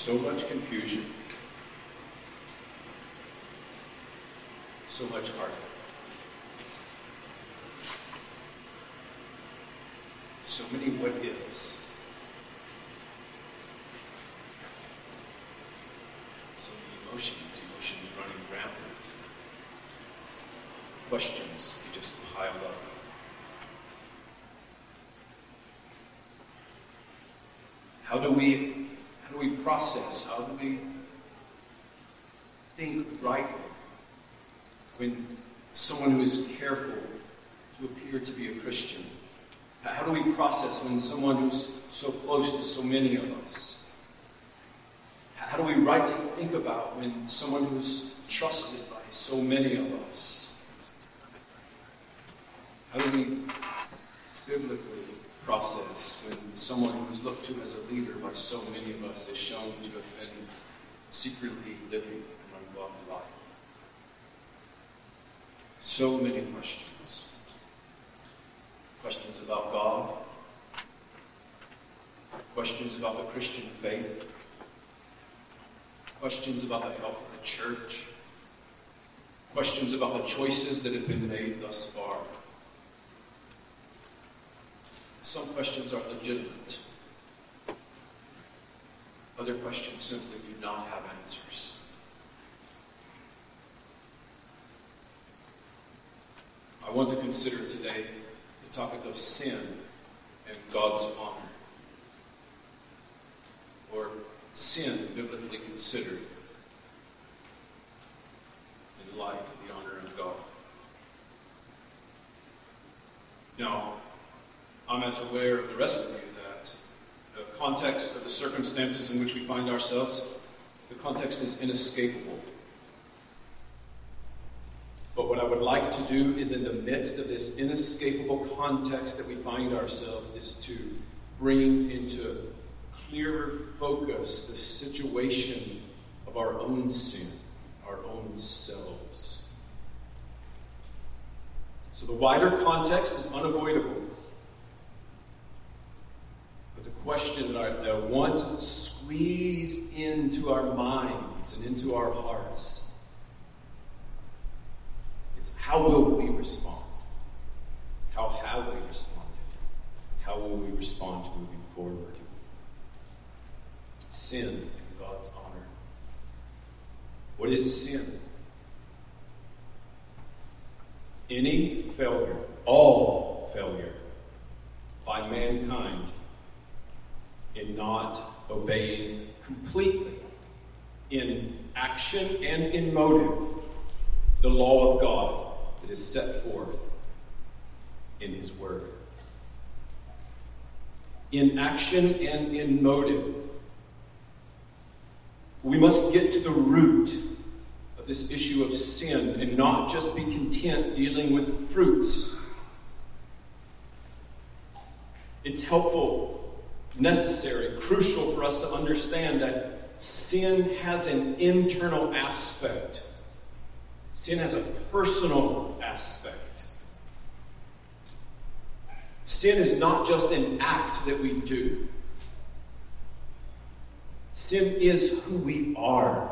So much confusion, so much heartache, so many what ifs, so many emotions running rampant, questions that just pile up. How do we process? How do we think rightly when someone who is careful to appear to be a Christian? How do we process when someone who's so close to so many of us? How do we rightly think about when someone who's trusted by so many of us? How do we biblically process when someone who's looked to as a leader by so many of us is shown to have been secretly living an ungodly life? So many questions. Questions about God. Questions about the Christian faith. Questions about the health of the church. Questions about the choices that have been made thus far. Some questions are legitimate. Other questions simply do not have answers. I want to consider today the topic of sin and God's honor. Or sin biblically considered in light of the honor of God. Now, I'm as aware of the rest of you that the context of the circumstances in which we find ourselves, the context is inescapable. But what I would like to do is, in the midst of this inescapable context that we find ourselves, is to bring into clearer focus the situation of our own sin, our own selves. So the wider context is unavoidable. Question that I want to squeeze into our minds and into our hearts is, how will we respond? How have we responded? How will we respond moving forward? Sin and God's honor. What is sin? Any failure, all failure by mankind in not obeying completely, in action and in motive, the law of God that is set forth in His Word. In action and in motive, we must get to the root of this issue of sin and not just be content dealing with the fruits. It's helpful, necessary, crucial for us to understand that sin has an internal aspect. Sin has a personal aspect. Sin is not just an act that we do. Sin is who we are.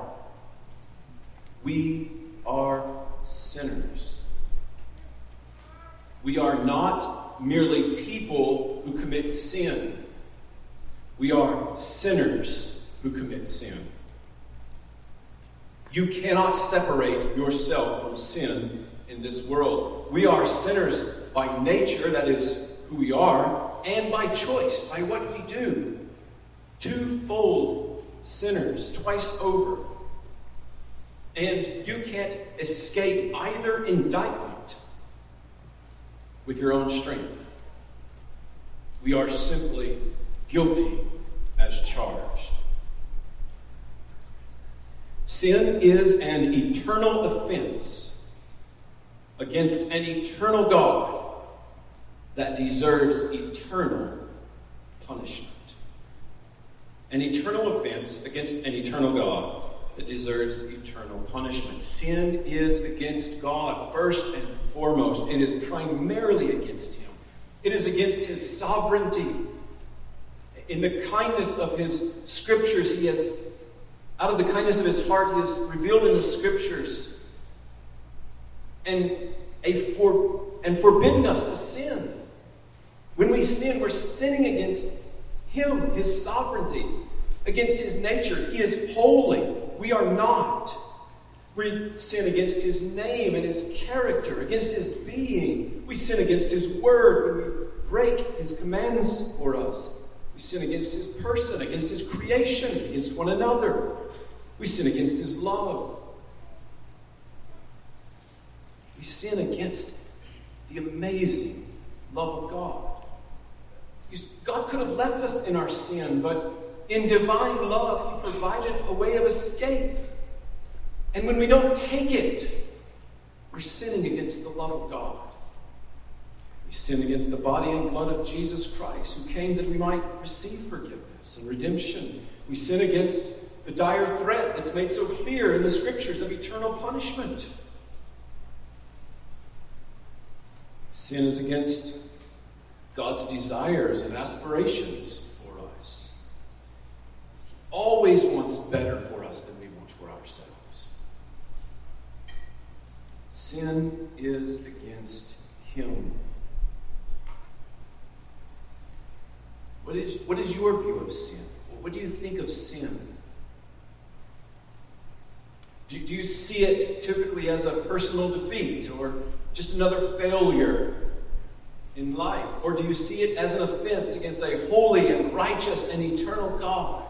We are sinners. We are not merely people who commit sin. We are sinners who commit sin. You cannot separate yourself from sin in this world. We are sinners by nature, that is who we are, and by choice, by what we do. Twofold sinners, twice over. And you can't escape either indictment with your own strength. We are simply guilty as charged. Sin is an eternal offense against an eternal God that deserves eternal punishment. An eternal offense against an eternal God that deserves eternal punishment. Sin is against God first and foremost. It is primarily against Him. It is against His sovereignty. In the kindness of His scriptures, He has Out of the kindness of his heart, he has revealed in the scriptures and forbidden us to sin. When we sin, we're sinning against him, his sovereignty, against his nature. He is holy. We are not. We sin against his name and his character, against his being. We sin against his word when we break his commands for us. We sin against his person, against his creation, against one another. We sin against his love. We sin against the amazing love of God. God could have left us in our sin, but in divine love, he provided a way of escape. And when we don't take it, we're sinning against the love of God. We sin against the body and blood of Jesus Christ, who came that we might receive forgiveness and redemption. We sin against the dire threat that's made so clear in the scriptures of eternal punishment. Sin is against God's desires and aspirations for us. He always wants better for us than we want for ourselves. Sin is against him. What is your view of sin? What do you think of sin? Do you see it typically as a personal defeat or just another failure in life? Or do you see it as an offense against a holy and righteous and eternal God?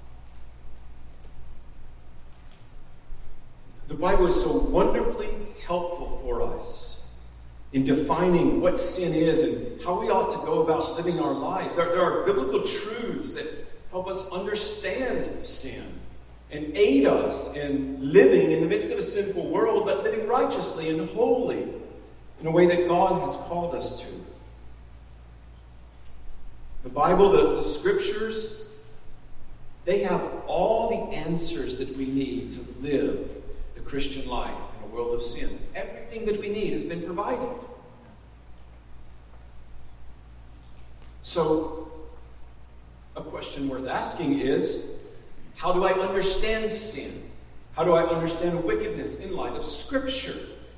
The Bible is so wonderfully helpful for us in defining what sin is and how we ought to go about living our lives. There are biblical truths that help us understand sin and aid us in living in the midst of a sinful world, but living righteously and holy in a way that God has called us to. The Bible, the scriptures, they have all the answers that we need to live the Christian life in a world of sin. Everything that we need has been provided. So, a question worth asking is, how do I understand sin? How do I understand wickedness in light of Scripture?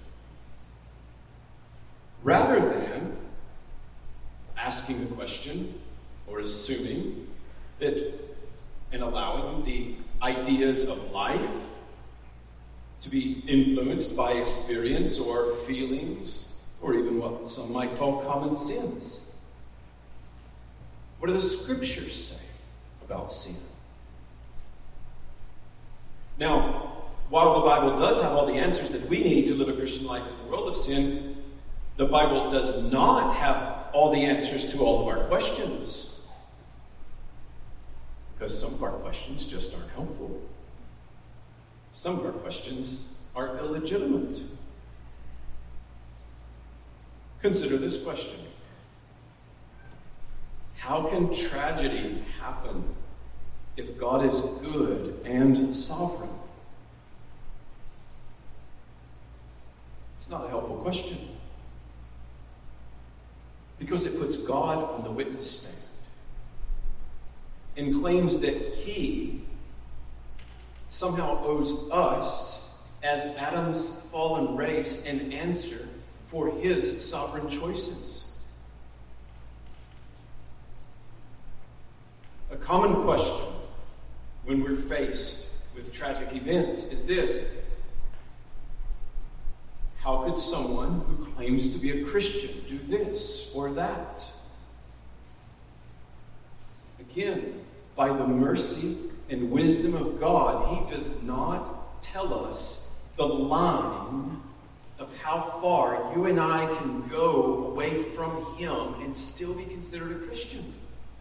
Rather than asking the question or assuming that and allowing the ideas of life to be influenced by experience or feelings or even what some might call common sense. What do the Scriptures say about sin? Now, while the Bible does have all the answers that we need to live a Christian life in the world of sin, the Bible does not have all the answers to all of our questions. Because some of our questions just aren't helpful. Some of our questions are illegitimate. Consider this question. How can tragedy happen if God is good and sovereign? It's not a helpful question. Because it puts God on the witness stand and claims that he somehow owes us, as Adam's fallen race, an answer for his sovereign choices. A common question when we're faced with tragic events is this: how could someone who claims to be a Christian do this or that? Again, by the mercy and wisdom of God, he does not tell us the line of how far you and I can go away from him and still be considered a Christian.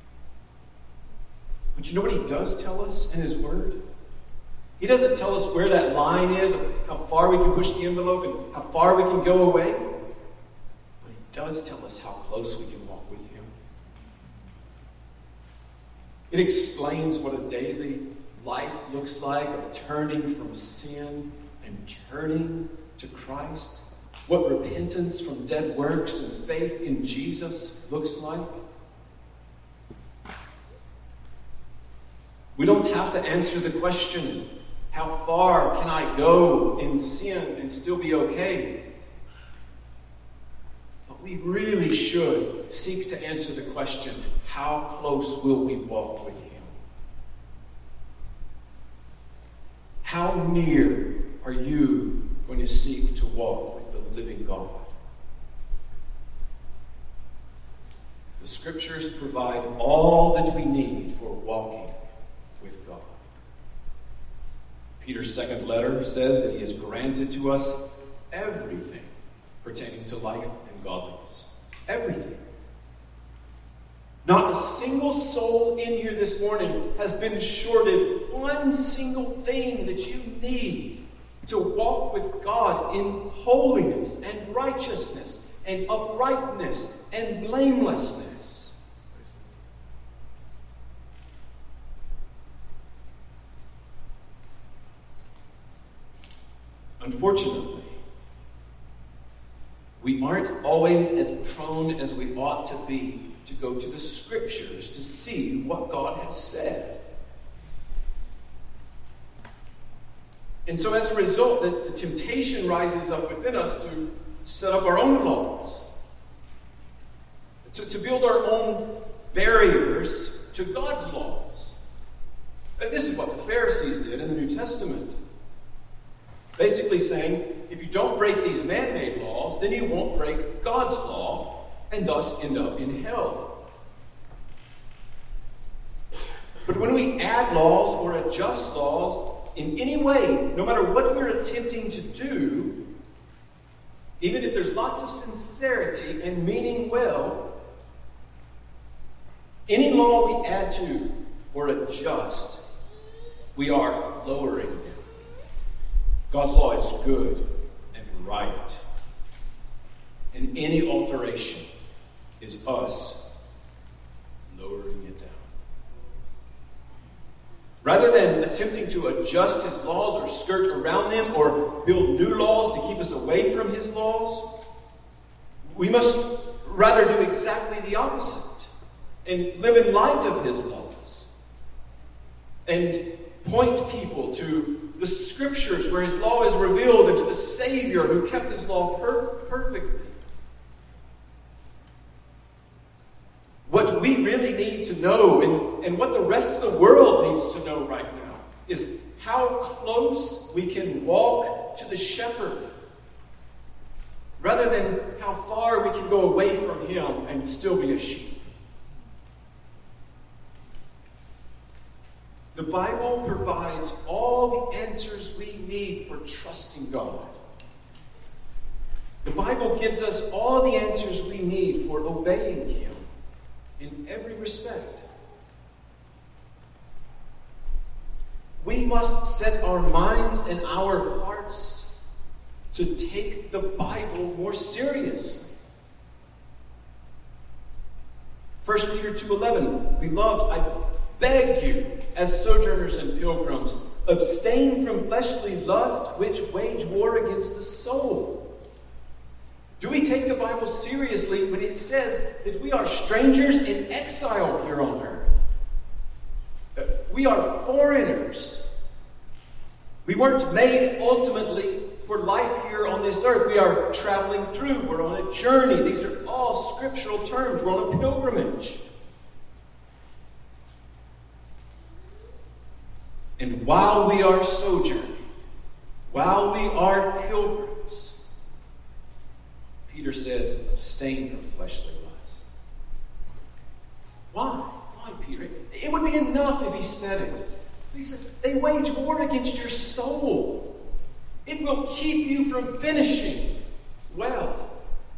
But you know what he does tell us in his word? He doesn't tell us where that line is, how far we can push the envelope and how far we can go away. But he does tell us how close we can walk with him. It explains what a daily life looks like of turning from sin and turning to Christ. What repentance from dead works and faith in Jesus looks like. We don't have to answer the question, How far can I go in sin and still be okay? But we really should seek to answer the question, how close will we walk with Him? How near are you going to seek to walk with the living God? The Scriptures provide all that we need for walking with God. Peter's second letter says that He has granted to us everything pertaining to life and godliness. Everything. Not a single soul in here this morning has been shorted one single thing that you need to walk with God in holiness and righteousness and uprightness and blamelessness. Unfortunately, we aren't always as prone as we ought to be to go to the Scriptures to see what God has said. And so as a result, the temptation rises up within us to set up our own laws, to build our own barriers to God's laws. And this is what the Pharisees did in the New Testament. Basically saying, if you don't break these man-made laws, then you won't break God's law and thus end up in hell. But when we add laws or adjust laws in any way, no matter what we're attempting to do, even if there's lots of sincerity and meaning well, any law we add to or adjust, we are lowering them. God's law is good and right. And any alteration is us lowering it down. Rather than attempting to adjust His laws or skirt around them or build new laws to keep us away from His laws, we must rather do exactly the opposite and live in light of His laws and point people to the Scriptures where His law is revealed and to the Savior who kept His law perfectly. What we really need to know, and what the rest of the world needs to know right now, is how close we can walk to the Shepherd, rather than how far we can go away from Him and still be a sheep. The Bible provides all the answers we need for trusting God. The Bible gives us all the answers we need for obeying Him in every respect. We must set our minds and our hearts to take the Bible more seriously. 1 Peter 2:11, Beloved, I beg you, as sojourners and pilgrims, abstain from fleshly lusts which wage war against the soul. Do we take the Bible seriously when it says that we are strangers in exile here on earth? We are foreigners. We weren't made ultimately for life here on this earth. We are traveling through. We're on a journey. These are all scriptural terms. We're on a pilgrimage. And while we are sojourning, while we are pilgrims, Peter says, abstain from fleshly lust. Why? Why, Peter? It would be enough if he said it. He said, they wage war against your soul. It will keep you from finishing well.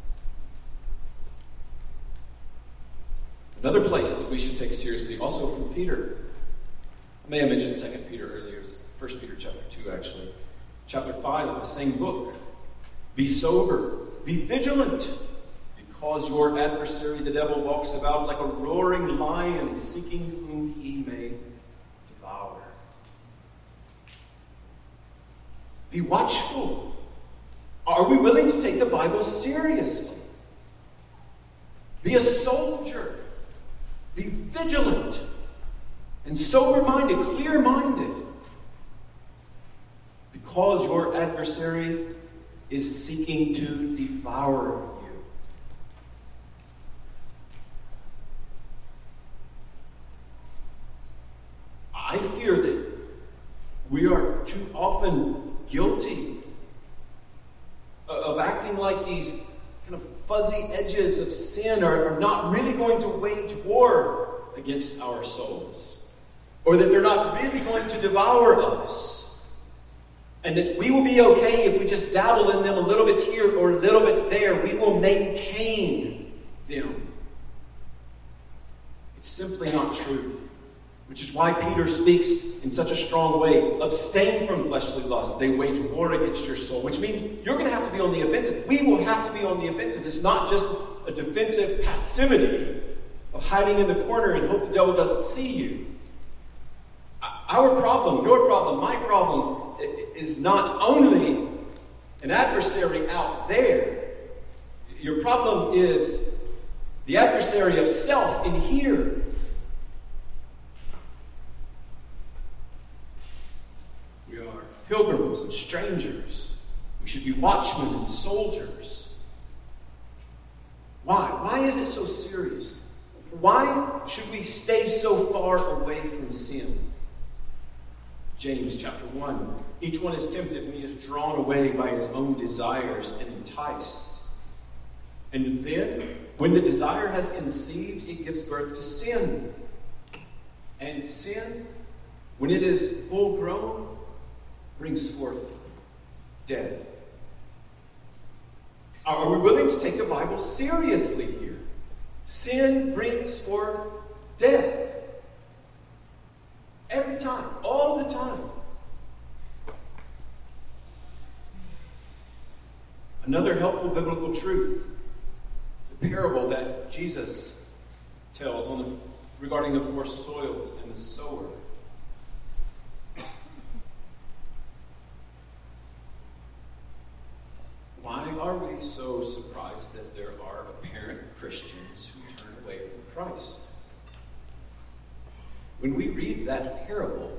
Another place that we should take seriously, also from Peter. I may have mentioned 2 Peter earlier, 1 Peter chapter 2 actually. Chapter 5 of the same book. Be sober, be vigilant, because your adversary the devil walks about like a roaring lion, seeking whom he may devour. Be watchful. Are we willing to take the Bible seriously? Be a soldier. Be vigilant and sober-minded, clear-minded. because your adversary is seeking to devour you. I fear that we are too often guilty of acting like these kind of fuzzy edges of sin are not really going to wage war against our souls, or that they're not really going to devour us, and that we will be okay if we just dabble in them a little bit here or a little bit there. We will maintain them. It's simply not true. Which is why Peter speaks in such a strong way. Abstain from fleshly lusts. They wage war against your soul. Which means you're going to have to be on the offensive. We will have to be on the offensive. It's not just a defensive passivity of hiding in the corner and hope the devil doesn't see you. Our problem, your problem, my problem is not only an adversary out there. Your problem is the adversary of self in here. Pilgrims and strangers. We should be watchmen and soldiers. Why? Why is it so serious? Why should we stay so far away from sin? James chapter 1. Each one is tempted when he is drawn away by his own desires and enticed. And then, when the desire has conceived, it gives birth to sin. And sin, when it is full grown, brings forth death. Are we willing to take the Bible seriously here? Sin brings forth death. Every time, all the time. Another helpful biblical truth, the parable that Jesus tells regarding the 4 soils and the sower. Why are we so surprised that there are apparent Christians who turn away from Christ? When we read that parable,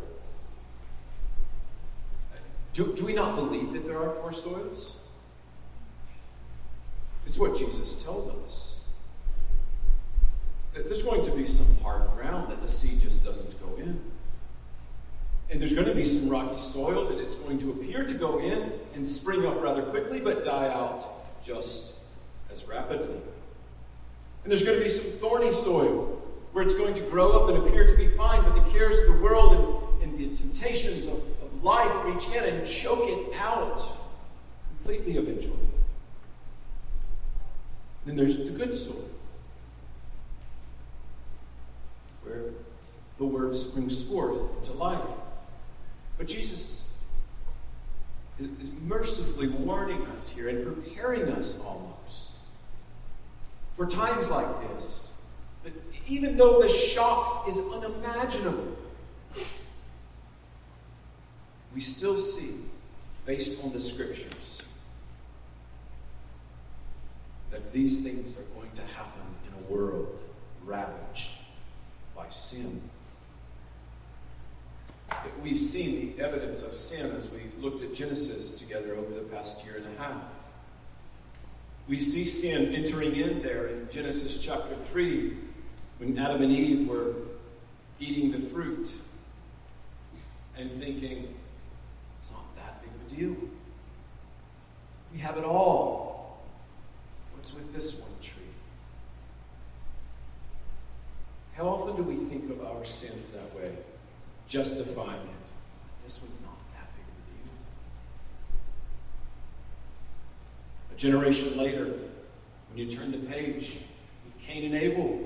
do we not believe that there are 4 soils? It's what Jesus tells us. That there's going to be some hard ground that the seed just doesn't go in. And there's going to be some rocky soil that it's going to appear to go in and spring up rather quickly, but die out just as rapidly. And there's going to be some thorny soil where it's going to grow up and appear to be fine, but the cares of the world and the temptations of life reach in and choke it out completely eventually. Then there's the good soil, where the word springs forth into life. But Jesus is mercifully warning us here and preparing us almost for times like this, that even though the shock is unimaginable, we still see, based on the scriptures, that these things are going to happen in a world ravaged by sin. We've seen the evidence of sin as we looked at Genesis together over the past year and a half. We see sin entering in there in Genesis chapter 3 when Adam and Eve were eating the fruit and thinking, it's not that big of a deal. We have it all. What's with this one tree? How often do we think of our sins that way? Justifying it. This one's not that big of a deal. A generation later, when you turn the page with Cain and Abel,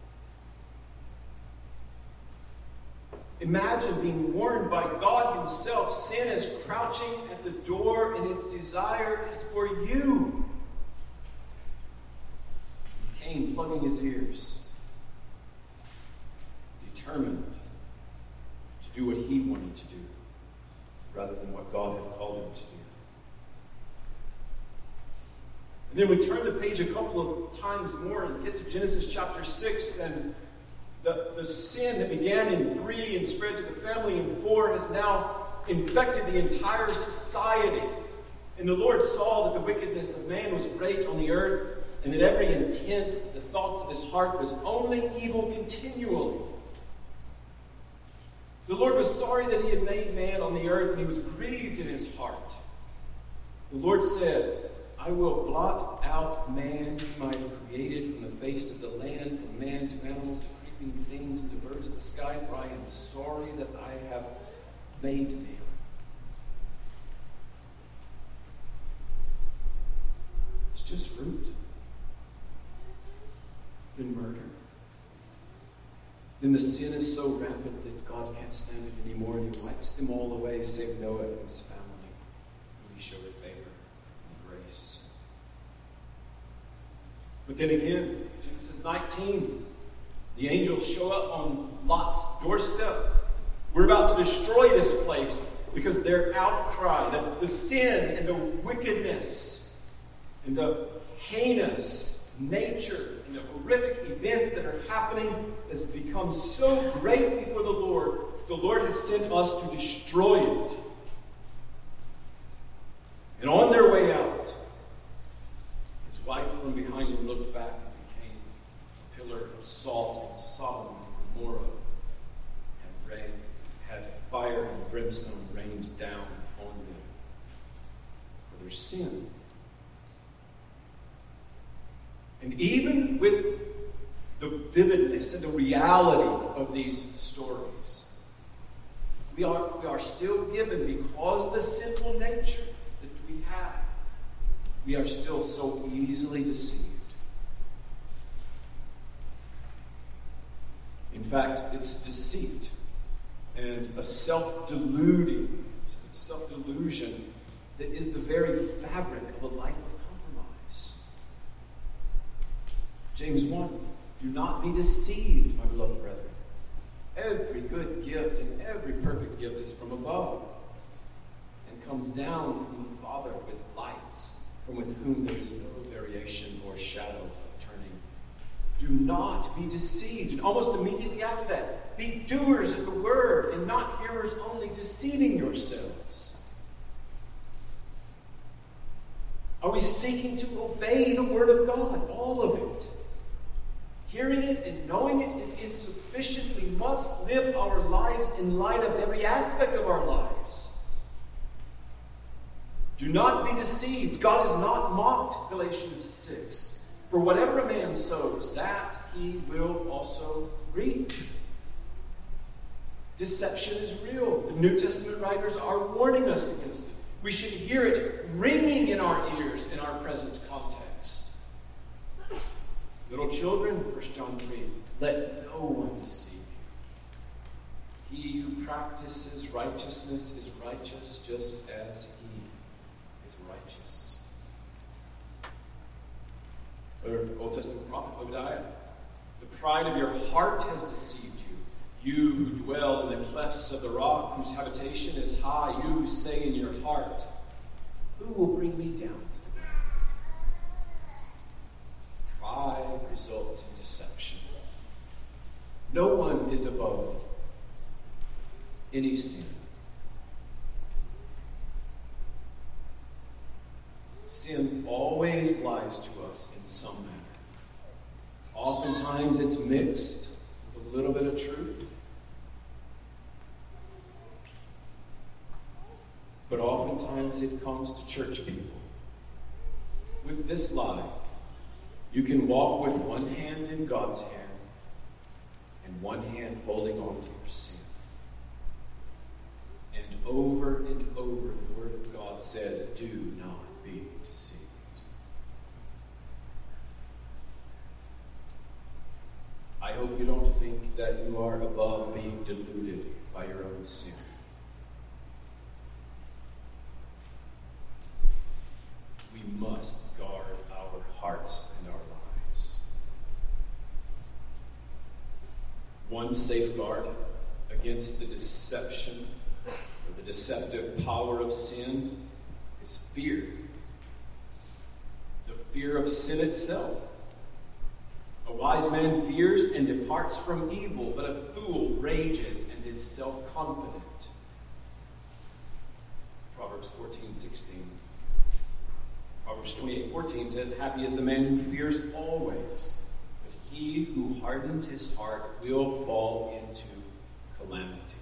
imagine being warned by God himself. Sin is crouching at the door and its desire is for you. And Cain plugging his ears, determined to do what he wanted to do rather than what God had called him to do. And then we turn the page a couple of times more and get to Genesis chapter 6, and the sin that began in 3 and spread to the family in 4 has now infected the entire society. And the Lord saw that the wickedness of man was great on the earth, and that every intent, the thoughts of his heart, was only evil continually. The Lord was sorry that he had made man on the earth, and he was grieved in his heart. The Lord said, I will blot out man whom I have created from the face of the land, from man to animals to creeping things and to birds of the sky, for I am sorry that I have made them. It's just fruit. Then murder. Then the sin is so rampant that God can't stand it anymore, and he wipes them all away, save Noah and his family, and he showed favor and grace. But then again, Genesis 19, the angels show up on Lot's doorstep. We're about to destroy this place because their outcry, the sin and the wickedness and the heinous nature and the horrific events that are happening has become so great before the Lord has sent us to destroy it. And on their way out, his wife from behind him looked back and became a pillar of salt, and Sodom and Gomorrah had fire and brimstone rained down on them for their sin. And even with the vividness and the reality of these stories, we are still given, because of the sinful nature that we have, we are still so easily deceived. In fact, it's deceit and a self-delusion that is the very fabric of a life of compromise. James 1, do not be deceived, my beloved brethren. Every good gift and every perfect gift is from above and comes down from the Father with lights, from with whom there is no variation or shadow of turning. Do not be deceived. And almost immediately after that, be doers of the word and not hearers only, deceiving yourselves. Are we seeking to obey the word of God? All of it. Hearing it and knowing it is insufficient. We must live our lives in light of every aspect of our lives. Do not be deceived. God is not mocked, Galatians 6. For whatever a man sows, that he will also reap. Deception is real. The New Testament writers are warning us against it. We should hear it ringing in our ears in our present context. Little children, 1 John 3, let no one deceive you. He who practices righteousness is righteous just as he is righteous. Old Testament prophet Obadiah, the pride of your heart has deceived you. You who dwell in the clefts of the rock, whose habitation is high, you who say in your heart, who will bring me down to the ground? Pride results in deception. No one is above any sin. Sin always lies to us in some manner. Oftentimes it's mixed with a little bit of truth. But oftentimes it comes to church people with this lie. You can walk with one hand in God's hand and one hand holding on to your sin. And over, the Word of God says, do not be deceived. I hope you don't think that you are above being deluded by your own sin. We must guard our hearts and our lives. One safeguard against the deception or the deceptive power of sin is fear. The fear of sin itself. A wise man fears and departs from evil, but a fool rages and is self-confident. Proverbs 14:16. Proverbs 28:14 says, "Happy is the man who fears always, but he who hardens his heart will fall into calamity."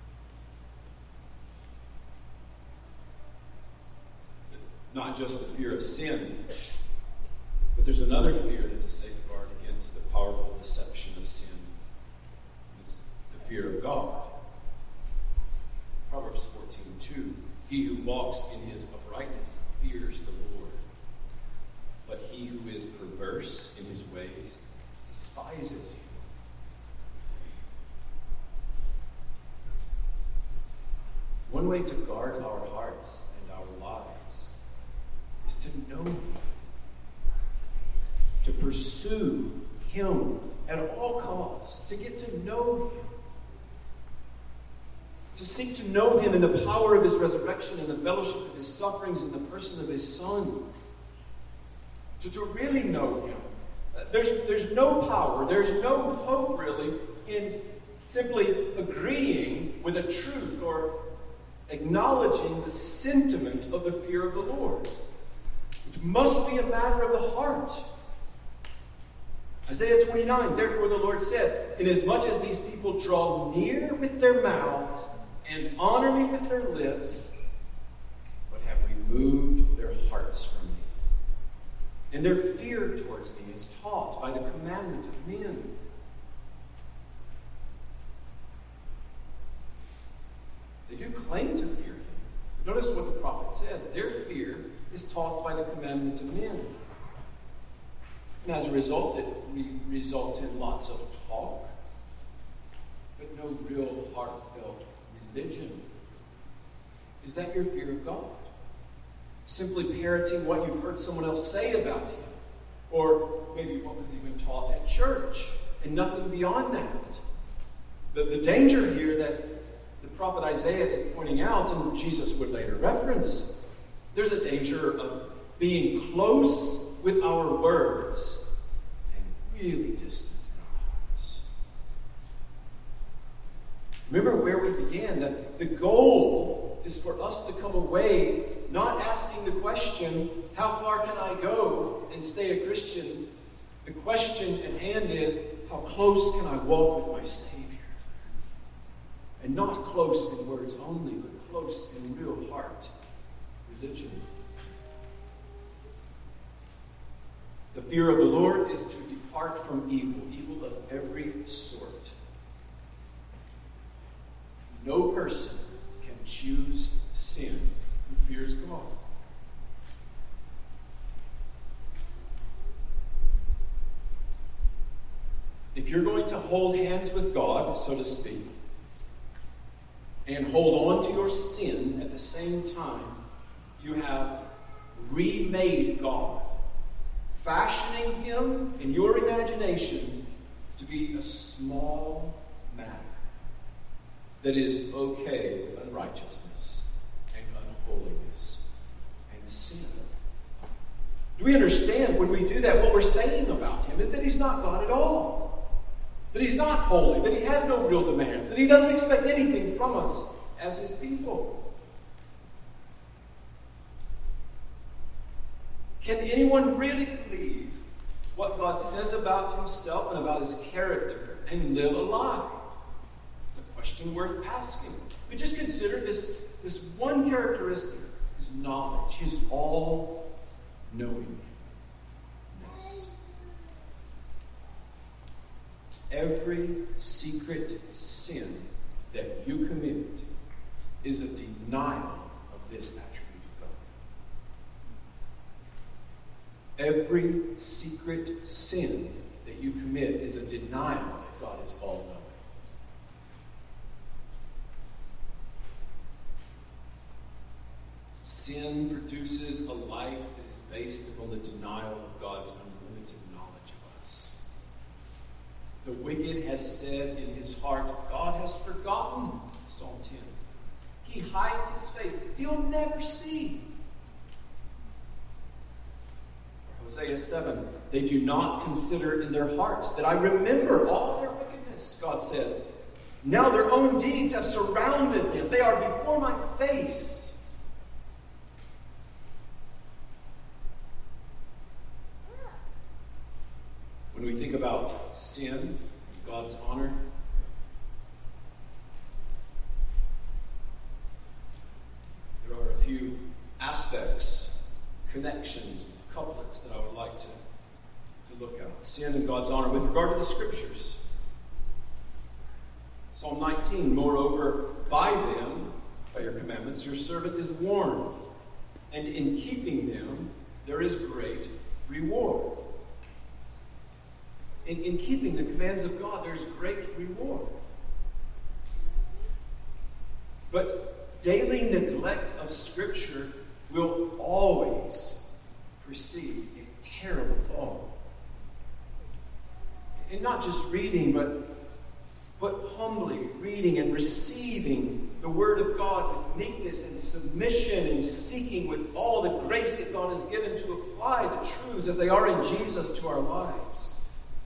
Not just the fear of sin, but there's another fear that's a safeguard against the powerful deception of sin. It's the fear of God. Proverbs 14:2, "He who walks in his uprightness fears the Lord, but he who is perverse in his ways despises him." One way to guard our hearts and our lives is to know Him, to pursue Him at all costs, to get to know Him, to seek to know Him in the power of His resurrection and the fellowship of His sufferings in the person of His Son, to really know Him. There's no power, there's no hope really in simply agreeing with a truth or acknowledging the sentiment of the fear of the Lord. It must be a matter of the heart. Isaiah 29, "Therefore the Lord said, inasmuch as these people draw near with their mouths and honor me with their lips, but have removed their hearts from me, and their fear towards me is taught by the commandment of men." They do claim to fear Him. Notice what the prophet says. Their fear is taught by the commandment of men. And as a result, it results in lots of talk, but no real heartfelt religion. Is that your fear of God? Simply parroting what you've heard someone else say about Him, or maybe what was even taught at church, and nothing beyond that. The danger here that the prophet Isaiah is pointing out, and Jesus would later reference, there's a danger of being close with our words and really distant in our hearts. Remember where we began, that the goal is for us to come away not asking the question, how far can I go and stay a Christian? The question at hand is, how close can I walk with my Savior? And not close in words only, but close in real heart religion. The fear of the Lord is to depart from evil, evil of every sort. No person can choose sin who fears God. If you're going to hold hands with God, so to speak, and hold on to your sin at the same time, you have remade God, fashioning Him in your imagination to be a small matter that is okay with unrighteousness and unholiness and sin. Do we understand when we do that, what we're saying about Him is that He's not God at all? That He's not holy, that He has no real demands, that He doesn't expect anything from us as His people. Can anyone really believe what God says about Himself and about His character and live a lie? It's a question worth asking. We just consider this one characteristic, His knowledge, His all-knowingness. Every secret sin that you commit is a denial of this attribute of God. Every secret sin that you commit is a denial that God is all-knowing. Sin produces a life that is based upon the denial of God's unlimited knowledge of us. The wicked has said in his heart, God has forgotten, Psalm 10. He hides his face. He'll never see. Or Hosea 7, they do not consider in their hearts that I remember all their wickedness, God says. Now their own deeds have surrounded them. They are before my face. about sin and God's honor. There are a few aspects, connections, couplets that I would like to look at. Sin and God's honor with regard to the Scriptures. Psalm 19, moreover, by them, by your commandments, your servant is warned, and in keeping them there is great reward. In keeping the commands of God, there is great reward. But daily neglect of Scripture will always precede a terrible fall. And not just reading, but humbly reading and receiving the Word of God with meekness and submission and seeking with all the grace that God has given to apply the truths as they are in Jesus to our lives.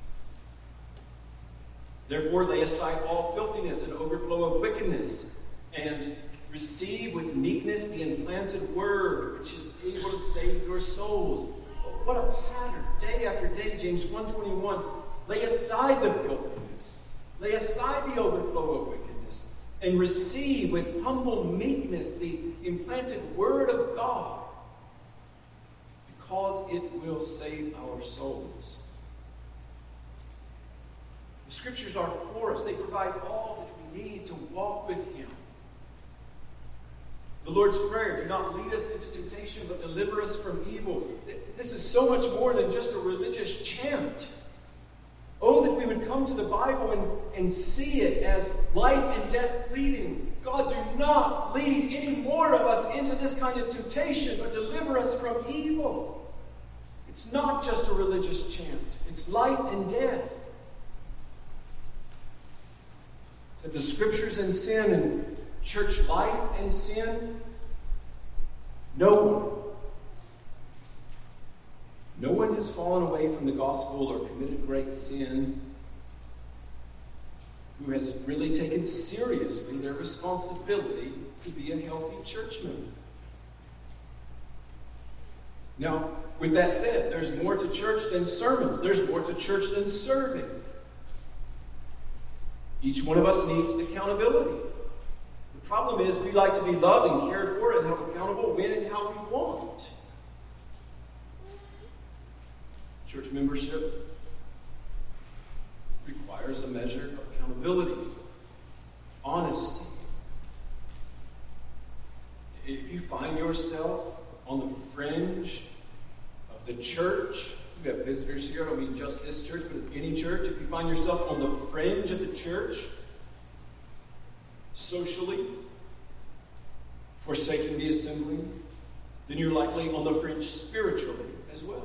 Therefore, lay aside all filthiness and overflow of wickedness, and receive with meekness the implanted Word, which is able to save your souls. What a pattern, day after day, James 1:21. Lay aside the filthiness, lay aside the overflow of wickedness, and receive with humble meekness the implanted Word of God, because it will save our souls. The Scriptures are for us. They provide all that we need to walk with Him. The Lord's Prayer, do not lead us into temptation, but deliver us from evil. This is so much more than just a religious chant. Oh, that we would come to the Bible and see it as life and death pleading. God, do not lead any more of us into this kind of temptation, but deliver us from evil. It's not just a religious chant. It's life and death. That the Scriptures and sin and church life and sin, no one has fallen away from the gospel or committed great sin who has really taken seriously their responsibility to be a healthy church member. Now, with that said, there's more to church than sermons. There's more to church than serving. Each one of us needs accountability. The problem is we like to be loved and cared for and held accountable when and how we want. Church membership requires a measure of accountability, honesty. If you find yourself on the fringe of the church, we have visitors here, I don't mean just this church, but any church. If you find yourself on the fringe of the church, socially, forsaking the assembly, then you're likely on the fringe spiritually as well.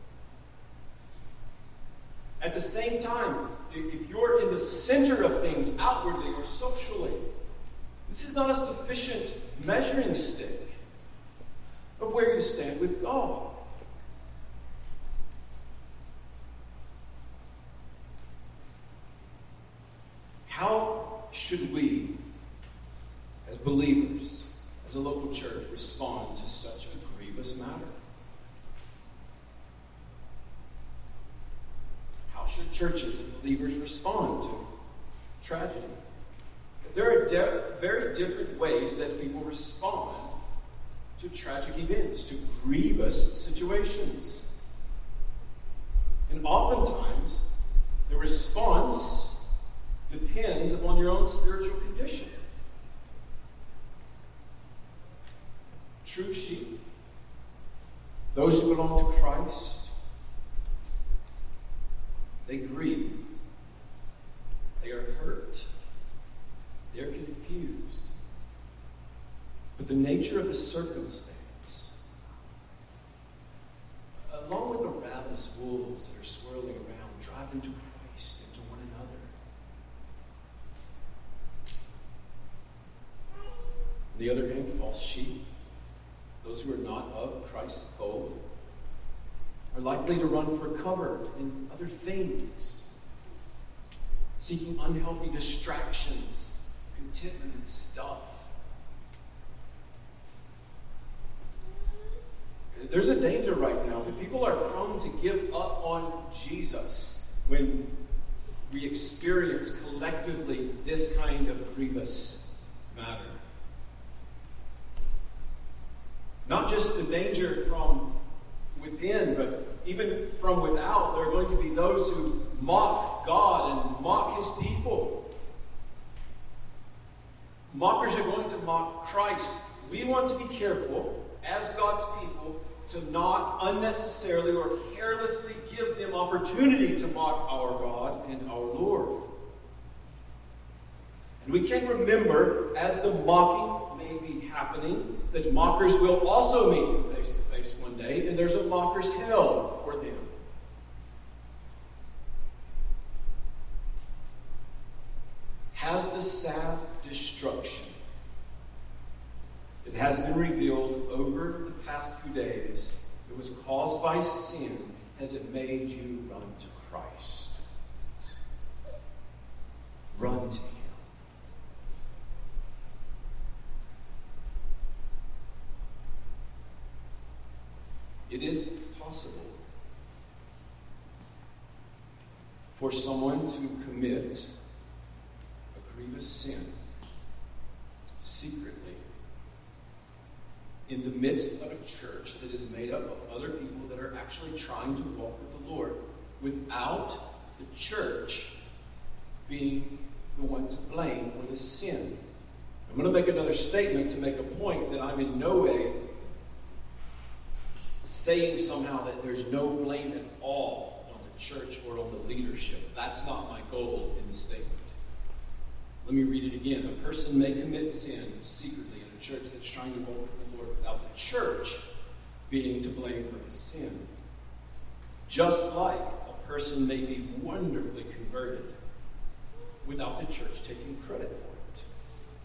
At the same time, if you're in the center of things outwardly or socially, this is not a sufficient measuring stick of where you stand with God. How should we, as believers, as a local church, respond to such a grievous matter? How should churches and believers respond to tragedy? There are very different ways that people respond to tragic events, to grievous situations. And oftentimes, the response depends upon your own spiritual condition. True sheep, those who belong to Christ, they grieve, they are hurt, they're confused. But the nature of the circumstance, along with the ravenous wolves that are swirling around, drive them to Christ and to one another. On the other hand, false sheep, those who are not of Christ's fold, are likely to run for cover in other things, seeking unhealthy distractions, contentment in stuff. There's a danger right now that people are prone to give up on Jesus when we experience collectively this kind of grievous matter. Not just the danger from within, but even from without. There are going to be those who mock God and mock His people. Mockers are going to mock Christ. We want to be careful, as God's people, to not unnecessarily or carelessly give them opportunity to mock our God and our Lord. And we can remember, as the mocking may be happening, that mockers will also meet Him face to face one day, and there's a mocker's hell for them. Has the sad destruction that has been revealed over the past few days that was caused by sin, has it made you run to Christ? Run to Him. It is possible for someone to commit a grievous sin secretly in the midst of a church that is made up of other people that are actually trying to walk with the Lord, without the church being the one to blame for the sin. I'm going to make another statement to make a point that I'm in no way saying somehow that there's no blame at all on the church or on the leadership. That's not my goal in the statement. Let me read it again. A person may commit sin secretly in a church that's trying to walk with the Lord without the church being to blame for his sin. Just like a person may be wonderfully converted without the church taking credit for it.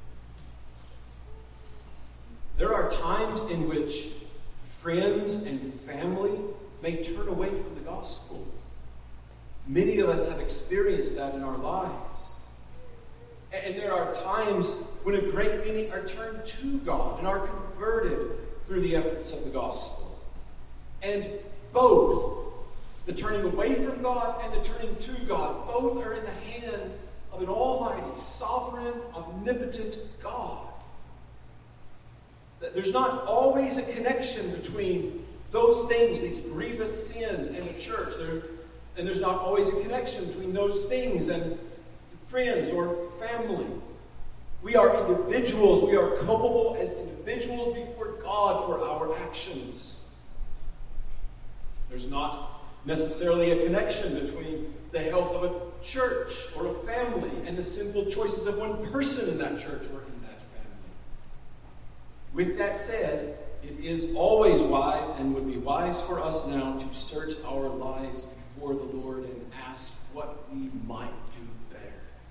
There are times in which friends and family may turn away from the gospel. Many of us have experienced that in our lives. And there are times when a great many are turned to God and are converted through the efforts of the gospel. And both, the turning away from God and the turning to God, both are in the hand of an almighty, sovereign, omnipotent God. There's not always a connection between those things, these grievous sins, and the church. And there's not always a connection between those things and friends or family. We are individuals. We are culpable as individuals before God for our actions. There's not necessarily a connection between the health of a church or a family and the sinful choices of one person in that church or in that family. With that said, it is always wise and would be wise for us now to search our lives before the Lord and ask what we might do better,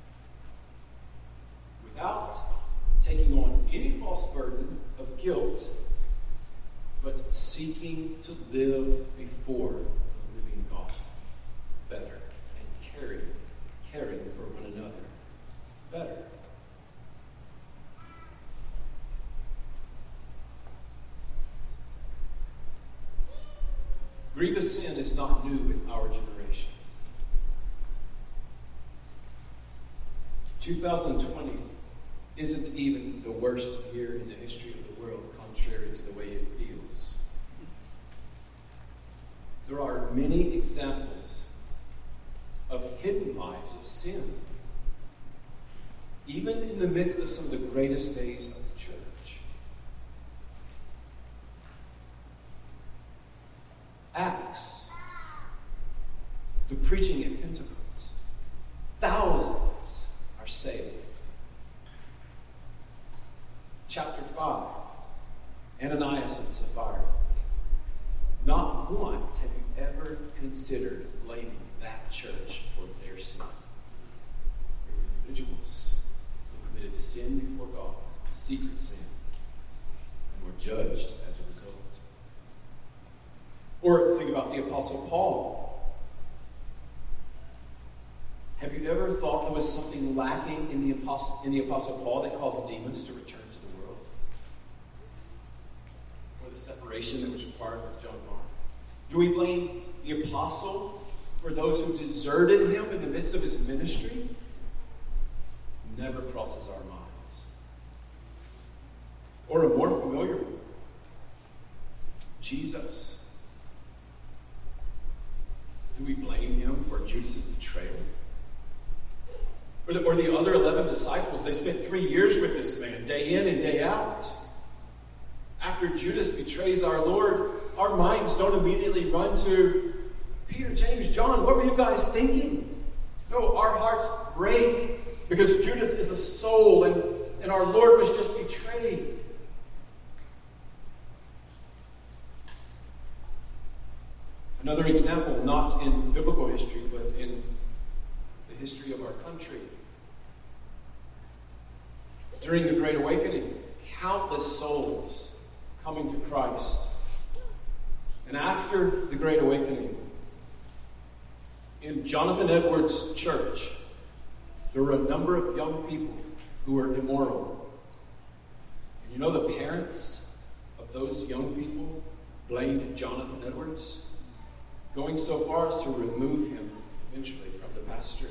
without taking on any false burden of guilt, but seeking to live before the living God better and caring for one another better. Grievous sin is not new with our generation. 2020 isn't even the worst year in the history of the world, contrary to the way it feels. There are many examples of hidden lives of sin, even in the midst of some of the greatest days of the church. Acts, the preaching at Pentecost, thousands are saved. Chapter 5, Ananias and Sapphira. Not once have you ever considered blaming that church for their sin. They were individuals who committed sin before God, secret sin, and were judged as a result. Or think about the Apostle Paul. Have you ever thought there was something lacking in the Apostle Paul that caused Demas to return to the world? Or the separation that was required with John Mark? Do we blame the apostle for those who deserted him in the midst of his ministry never crosses our minds. Or a more familiar one, Jesus. Do we blame him for Judas' betrayal? Or the other 11 disciples, they spent 3 years with this man, day in and day out. After Judas betrays our Lord, our minds don't immediately run to Peter, James, John. What were you guys thinking? No, our hearts break because Judas is a soul and our Lord was just betrayed. Another example, not in biblical history, but in the history of our country. During the Great Awakening, countless souls coming to Christ. And after the Great Awakening, in Jonathan Edwards' church, there were a number of young people who were immoral. And you know the parents of those young people blamed Jonathan Edwards, going so far as to remove him eventually from the pastorate.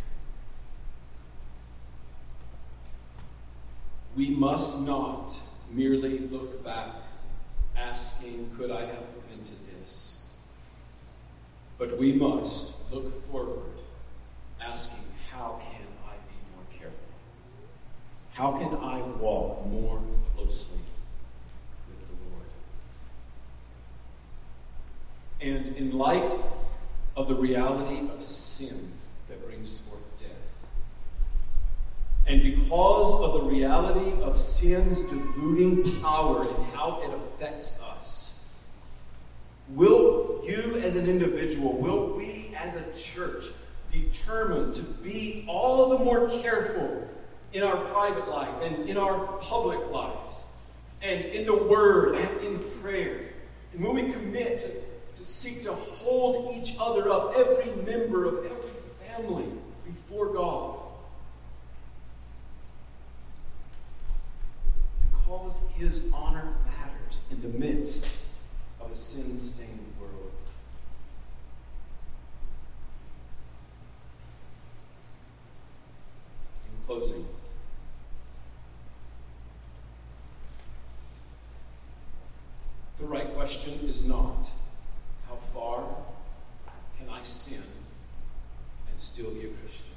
We must not merely look back asking, could I have prevented this? But we must look forward asking, how can I be more careful? How can I walk more closely with the Lord? And in light of the reality of sin that brings forth death, and because of the reality of sin's deluding power and how it affects us, will you as an individual, will we as a church determine to be all the more careful in our private life and in our public lives and in the Word and in prayer? And will we commit to seek to hold each other up, every member of every family, before God? Because his honor matters in the midst of a sin-stained world. In closing, the right question is not, how far can I sin and still be a Christian?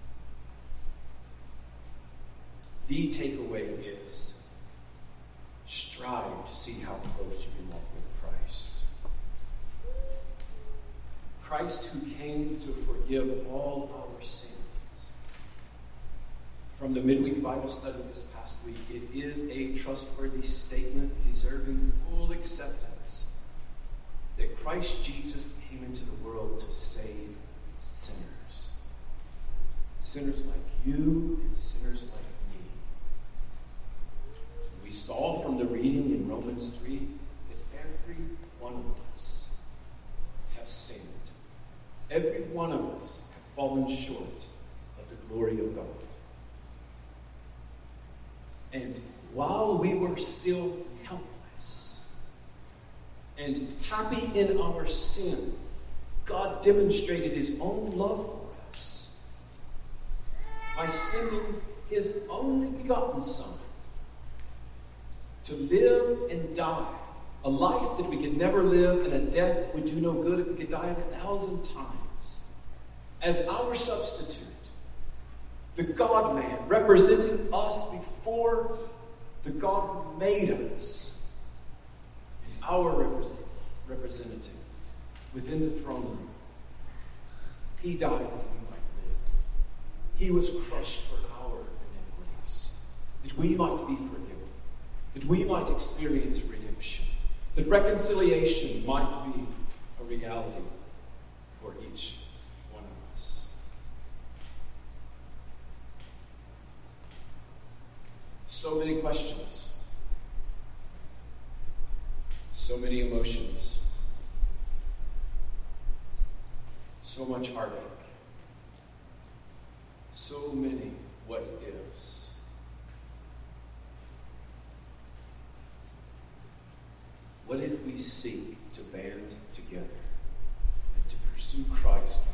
The takeaway is, strive to see how close you can walk with Christ. Christ who came to forgive all our sins. From the midweek Bible study this past week, it is a trustworthy statement deserving full acceptance that Christ Jesus came into the world to save sinners. Sinners like you and sinners like me. We saw from the reading in Romans 3 that every one of us have sinned. Every one of us have fallen short of the glory of God. And while we were still helpless and happy in our sin, God demonstrated his own love for us by sending his only begotten Son to live and die a life that we could never live and a death that would do no good if we could die 1,000 times as our substitute. The God-man representing us before the God who made us, and our representative within the throne room. He died that we might live. He was crushed for our iniquities, that we might be forgiven, that we might experience redemption, that reconciliation might be a reality for each one of us. So many questions, so many emotions, so much heartache, so many what ifs. What if we seek to band together and to pursue Christ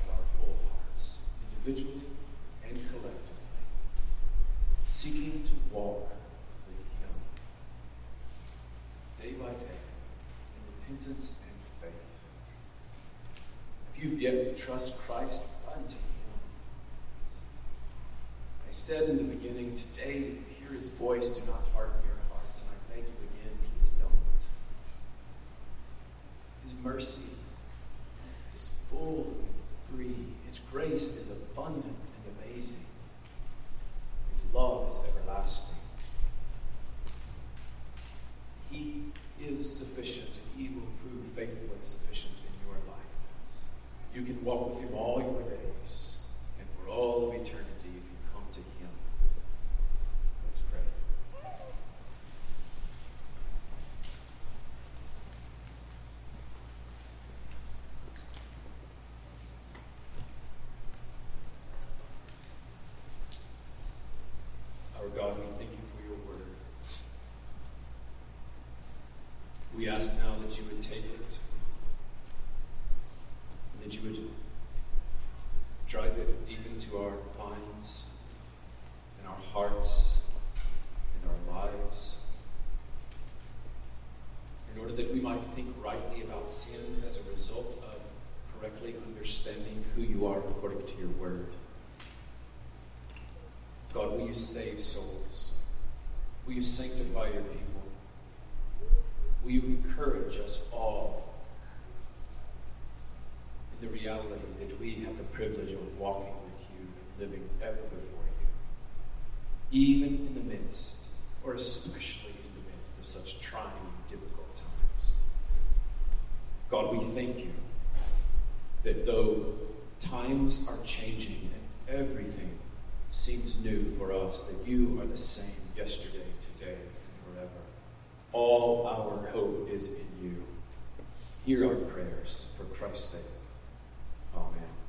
repentance and faith. If you've yet to trust Christ, run to him. I said in the beginning, today, if you hear his voice, do not harden your hearts. And I beg you again, please don't. His mercy is full and free. His grace is abundant and amazing. His love is everlasting. He is sufficient, and he will prove faithful and sufficient in your life. You can walk with him all your days, and for all of eternity, you can come to him. Let's pray. Our God, we thank you for your word. We ask now that you would take it, and that you would drive it deep into our minds and our hearts and our lives, in order that we might think rightly about sin as a result of correctly understanding who you are according to your word. God, will you save souls? Will you sanctify your people? Will you encourage us all in the reality that we have the privilege of walking with you and living ever before you, even in the midst, or especially in the midst of such trying and difficult times. God, we thank you that though times are changing and everything seems new for us, that you are the same yesterday, today, and forever. All our hope is in you. Hear our prayers for Christ's sake. Amen.